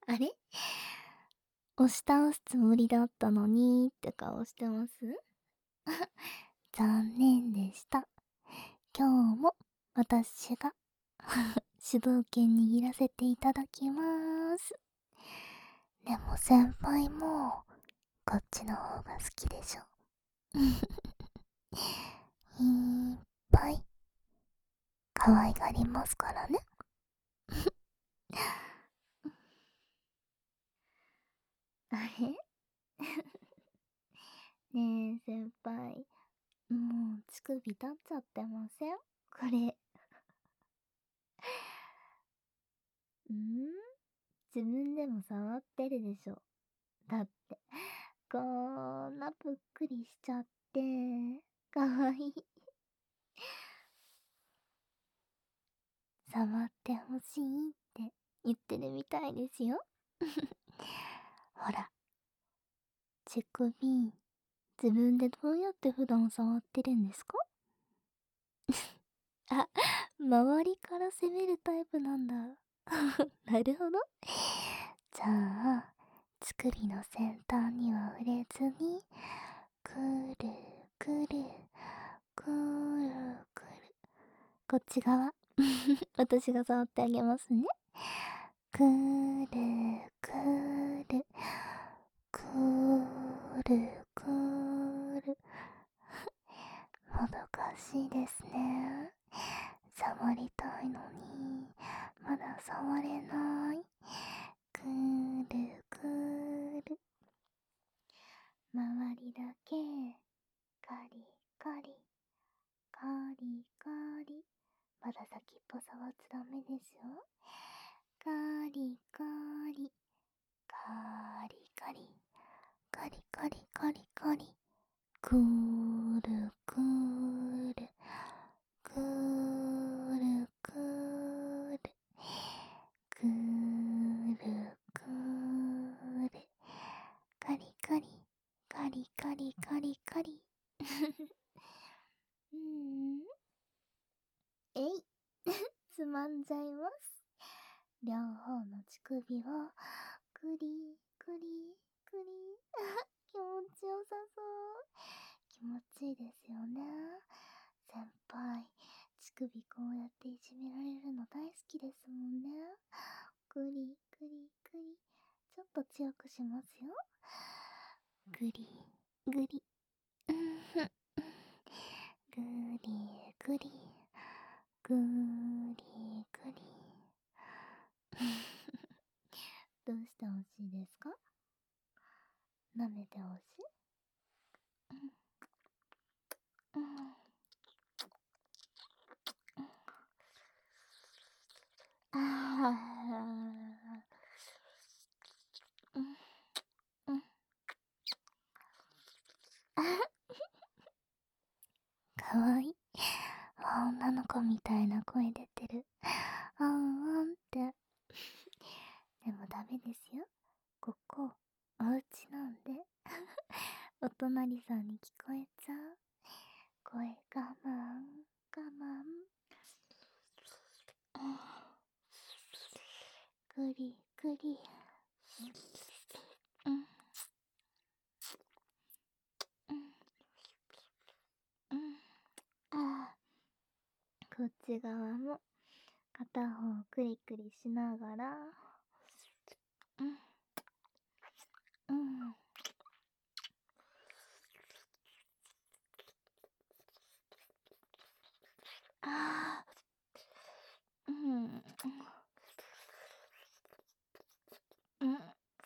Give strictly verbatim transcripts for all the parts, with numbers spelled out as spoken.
あれ、押し倒すつもりだったのにって顔してます？残念でした。今日も私が主導権握らせていただきまーす。でも先輩もこっちの方が好きでしょ。いっぱい可愛がりますからね。あれねえ先輩、もう乳首立っちゃってません？これ。ん自分でも触ってるでしょ。だってこんなぷっくりしちゃってかわいい。触ってほしいって言ってるみたいですよ。ほら、乳首自分でどうやって普段触ってるんですか？あ、周りから攻めるタイプなんだ。なるほど。じゃあ乳首の先端には触れずに、くるくるくるくる、こっち側私が触ってあげますね。くるくるくるくる、もどかしいですね。触りたいのにまだ触れない。くるくる、周りだけカリカリカリカリ、まだ先っぽ触っちゃダメですよ。カリカリカリカリカリカリカリカリ、くるくるくるくるくるくる、カリカリカリカリカリカリ。うん、えいつまんじゃいます。両方の乳首をクリクリクリ気持ちよさそう。気持ちいいですよね。先輩、乳首こうやっていじめられるの大好きですもんね。クリクリクリ、ちょっと強くしますよ。グリグリ、うんふん、グリグリグリグリ。どうしてほしいですか？舐めてほしい？うんうんああ、うんうんかわいい。女の子みたいな声出てる。あんあんって。でもダメですよ。ここ、お家なんで。お隣さんに聞こえちゃう。声我慢、我慢。ぐりぐり。うん、うん、うん。ああ、こっち側も片方クリクリしながら、うん、うん。ああ、うん、うん、うん、うん、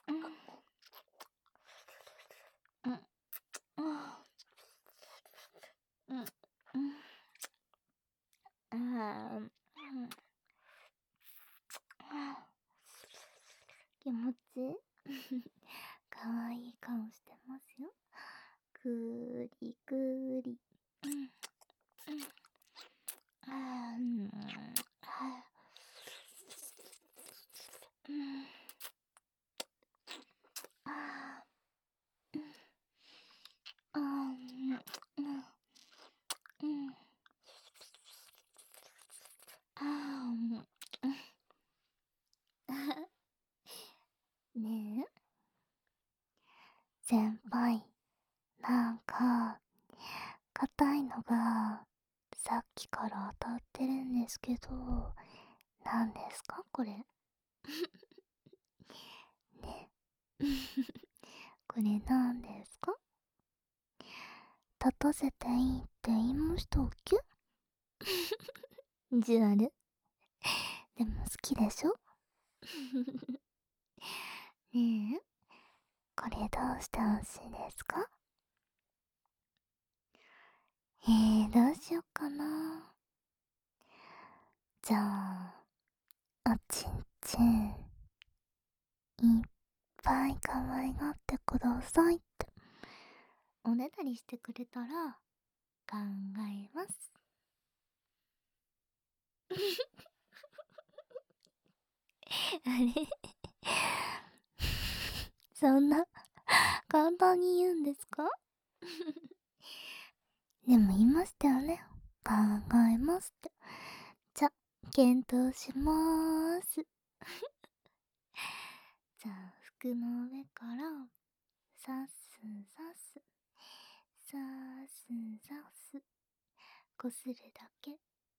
うん、うん、うん、ああ、うん、気持ちいい。かわいい顔してますよ。ぐりぐり。うん、うん、あー、うん、あー、うん、あー、うん、あー、うん、うん、 さっきから当たってるんですけど、何ですかこれ。ね。これ何ですか？立たせていいって言いましたっけ？意地悪。でも好きでしょ？ねえ、これどうしてほしいですか？えー、どうしよっかな。じゃあ、おちんちん、いっぱい可愛がってくださいっておねだりしてくれたら考えます。あれそんな簡単に言うんですか？でも言いましたよね。考えますって。じゃ、検討しまーす。じゃあ、服の上からさすさす、さすさす、こするだけ。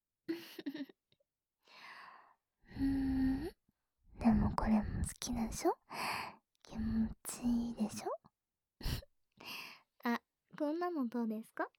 うーん。でもこれも好きでしょ？気持ちいいでしょ？あ、こんなのどうですか？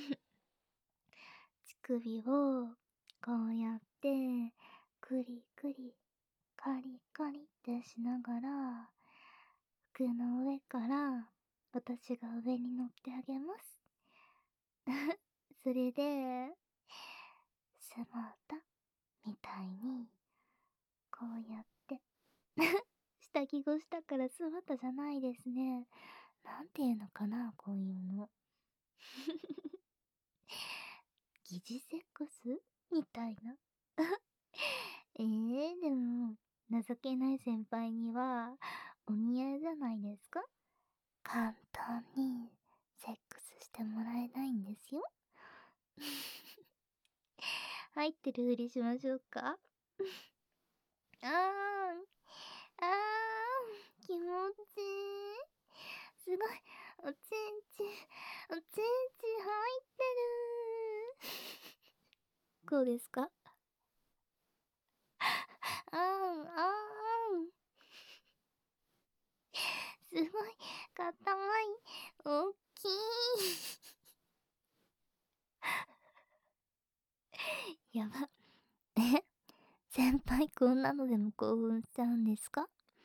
乳首をこうやってクリクリカリカリってしながら服の上から私が上に乗ってあげます。それでスマータみたいにこうやって下着越したからスマータじゃないですね。なんていうのかな、こういうの。疑似セックスみたいな。えー、でも、情けない先輩には、お似合いじゃないですか？簡単に、セックスしてもらえないんですよ。入ってるふりしましょうか？あーん、あーん、気持ちいい。すごい、おちんちん、おちんちん入ってる。こうですか？あーん、あーん。すごい、かたい、おっきい。やば。え、先輩こんなのでも興奮しちゃうんですか？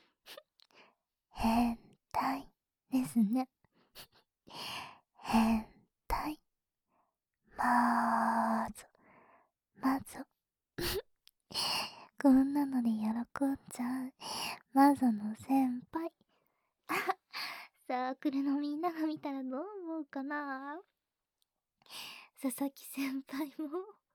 変態ですね。変態。まーず、まず。こんなので喜んじゃう、マゾの先輩。サークルのみんなが見たらどう思うかな？佐々木先輩も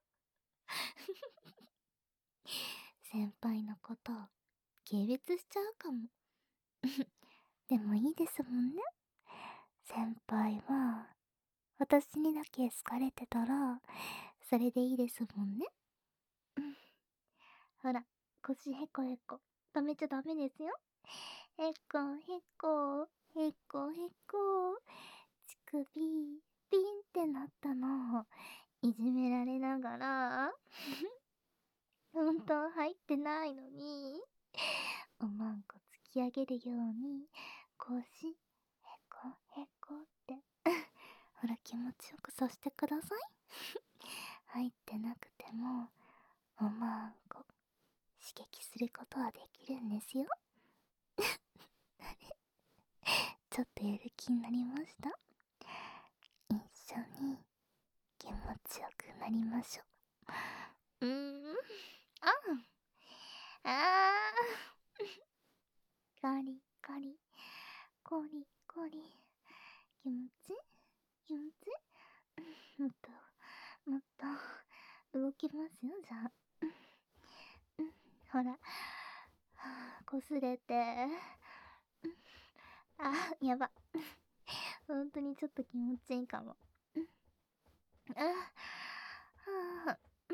先輩のこと軽蔑しちゃうかも。でもいいですもんね。先輩は私にだけ好かれてたらそれでいいですもんね。うん。ほら、腰へこへこ止めちゃダメですよ。へこへこへこへこ、乳首ピンってなったのをいじめられながら本当入ってないのにおまんこ突き上げるように腰へこへこってほら気持ちよくさせてください。入ってなくてもおまんこ刺激することはできるんですよ。あれ、ちょっとやる気になりました？一緒に気持ちよくなりましょう。うーん、ああーカリカリコリコリ、気持ち気持ちもっともっと動きますよ。じゃあ、うん、ほら、はあ、こすれて、うん、あ、やば。本当にちょっと気持ちいいかも。うん、あ、はあ、うん。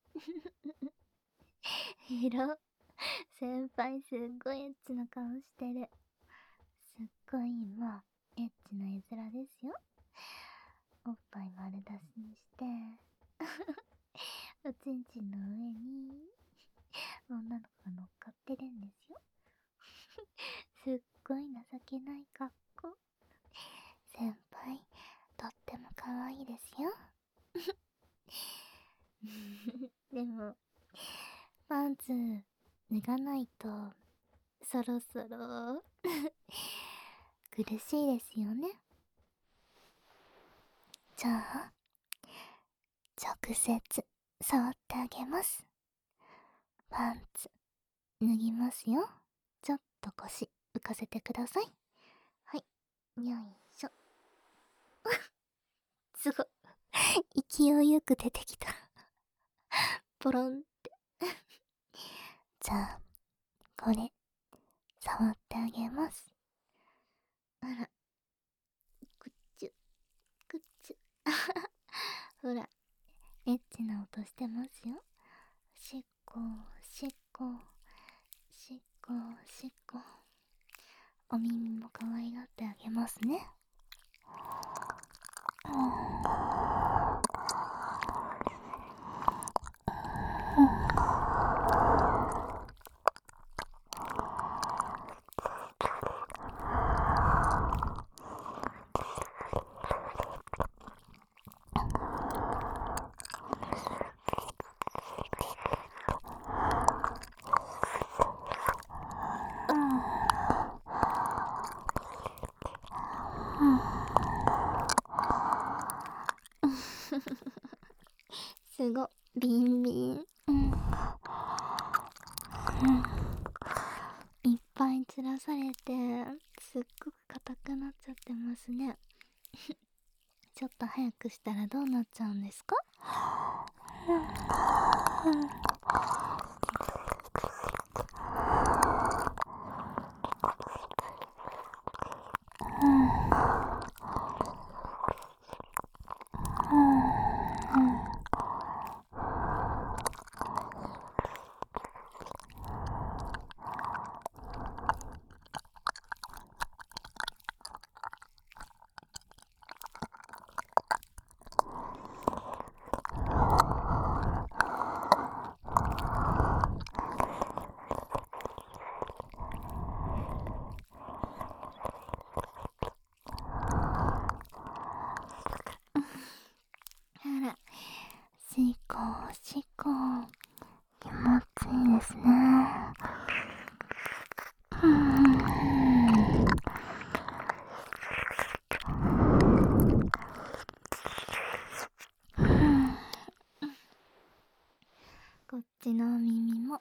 エロ。先輩すっごいエッチな顔してる。すっごい今、エッチな絵面ですよ。おっぱい丸出しにして、 おちんちんの上に女の子が乗っかってるんですよ。すっごい情けない格好。先輩、とっても可愛いですよ。でも、パンツ脱がないとそろそろ苦しいですよね。じゃあ、直接触ってあげます。パンツ脱ぎますよ。ちょっと腰浮かせてください。はい、よいしょ。すごい勢いよく出てきた。ポロンって。じゃあ、これ触ってあげます。あら、くっちゅくっちゅ。ほら、エッチな音してますよ。しっこしっこしっこしっこ。お耳も可愛がってあげますね。すご、ビンビン。いっぱいつらされてすっごく硬くなっちゃってますね。ちょっと早くしたらどうなっちゃうんですか？あら、しっこしっこ、気持ちいいですね。こっちの耳も。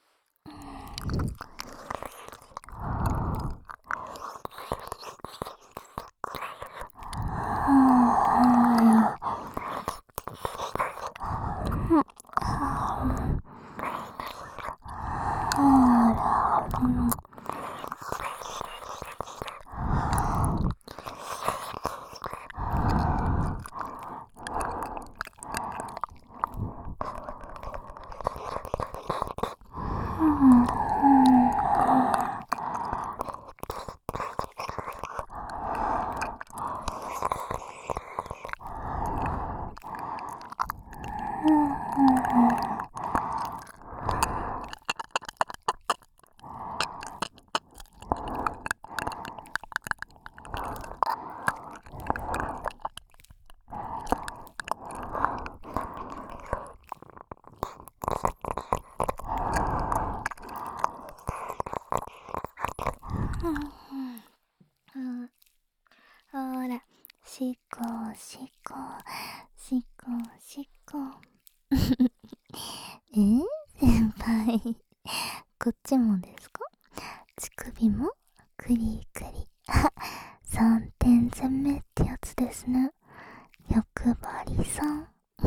ほら、しっこしっこしっこしっこ。えー、先輩、こっちもですか？乳首もクリクリ。三点攻めってやつですね。欲張りさん。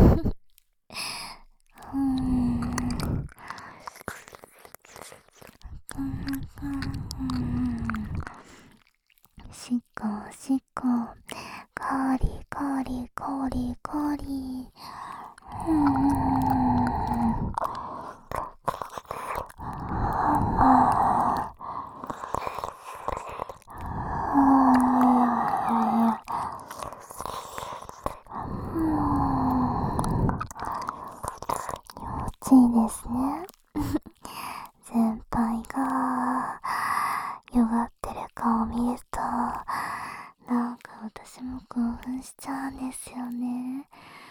うーんしっこしっこ、カリカリカリカリ。うーんちいですね。先輩が弱ってる顔見るとなんか私も興奮しちゃうんですよね。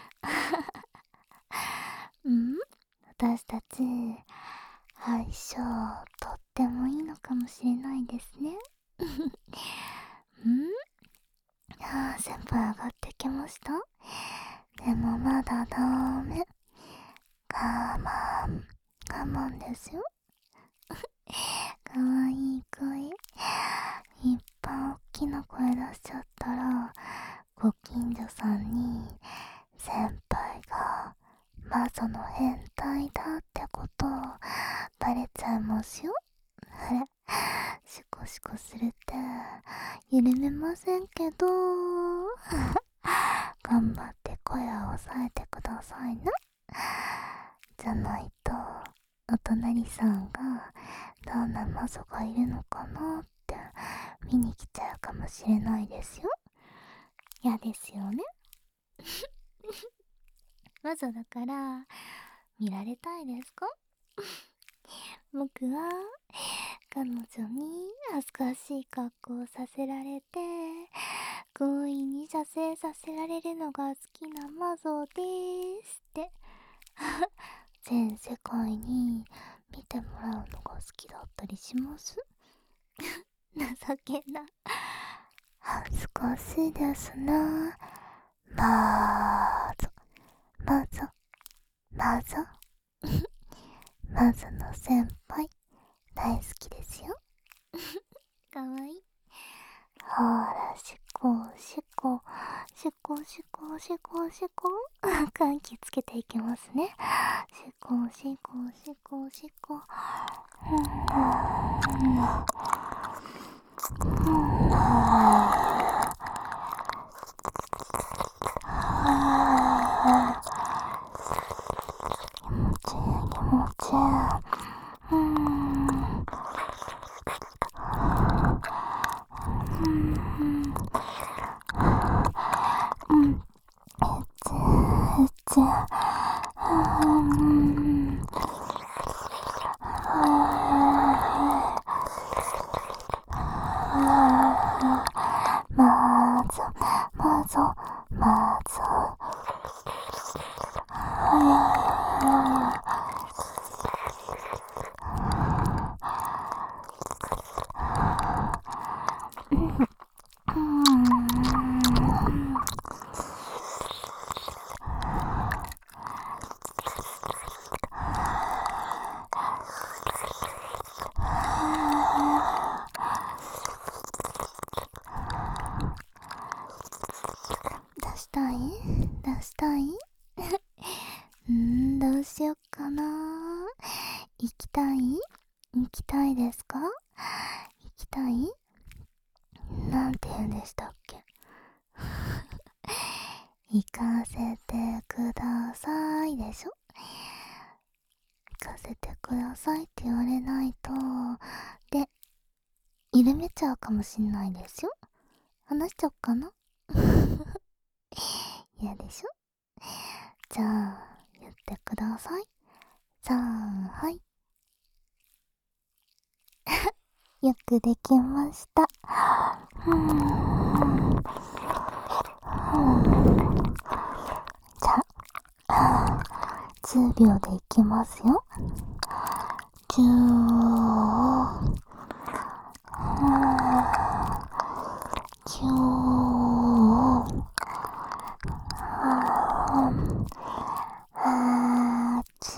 うん、私たち相性とってもいいのかもしれないですね。うん、あー先輩上がってきました。でもまだダメ。我慢我慢ですよ。かわいい声いっぱい大きな声出しちゃったらご近所さんに先輩がマゾの変態だってことバレちゃいますよ。あれ、シコシコするって緩めませんけど頑張って声を抑えてくださいな。じゃないとお隣さんがどんなマゾがいるのかなって見に来ちゃうかもしれないですよ。嫌ですよね。マゾだから見られたいですか？僕は彼女に恥ずかしい格好をさせられて強引に射精させられるのが好きなマゾですって全世界に見てもらうのが好きだったりします？情けな。恥ずかしいですな。まーぞまぞまぞまずの先輩大好きですよ。かわいい。ほらしこしこしこしこしこしこ換気つけていきますね。しこしこしこしこ気持ちいい気持ちいい。うーんうんえちえちうんまずまずまず出したい出したいうーんどうしよっかな。行きたい行きたいですか？行きたいなんて言うんでしたっけ？行かせてくださいでしょ。行かせてくださいって言われないとで緩めちゃうかもしんないですよ。話しちゃおっかな。嫌でしょ。じゃあ言ってください。さんはいよくできました。うーんじゃあじゅうびょうでいきますよ。じゅうじゅうはち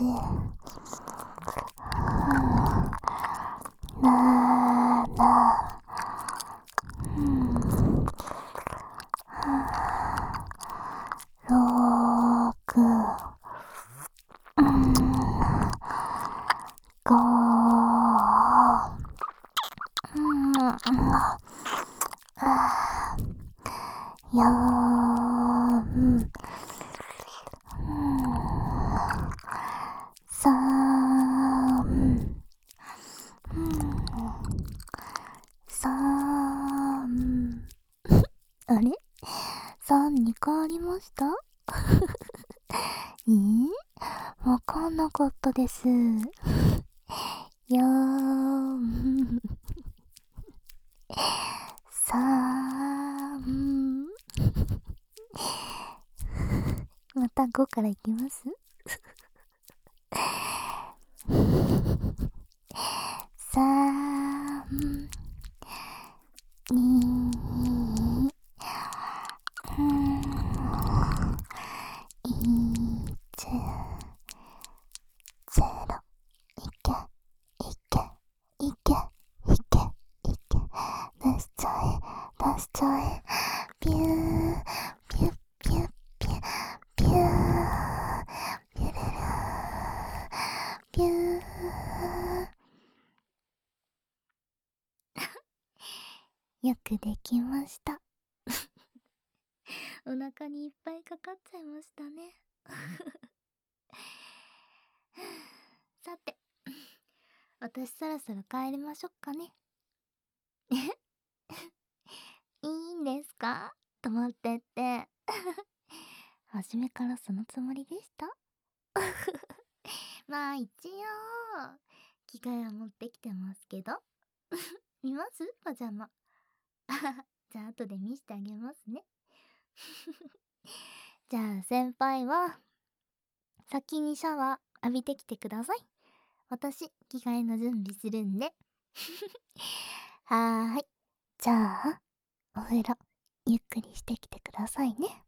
ななろくごよんさんさんあれ ?さん に変わりましたえー、 わかんなかったです。いやー、さーん。またごからいきます。さん、に、うん、いち、ゼロ。いけ、いけ、いけ、いけ、いけ。出しちゃえ、出しちゃえ。ピュー、ピュッピュッピュッ、ピュー、ピュルルー、ピュー。よくできました。お腹にいっぱいかかっちゃいましたね。さて、私そろそろ帰りましょっかね。いいんですか？泊まってって。初めからそのつもりでした？まあ一応、着替えは持ってきてますけど。見ます？パジャマ。じゃあ後で見せてあげますね。じゃあ先輩は、先にシャワー浴びてきてください。私、着替えの準備するんで。はーい。じゃあ、お風呂、ゆっくりしてきてくださいね。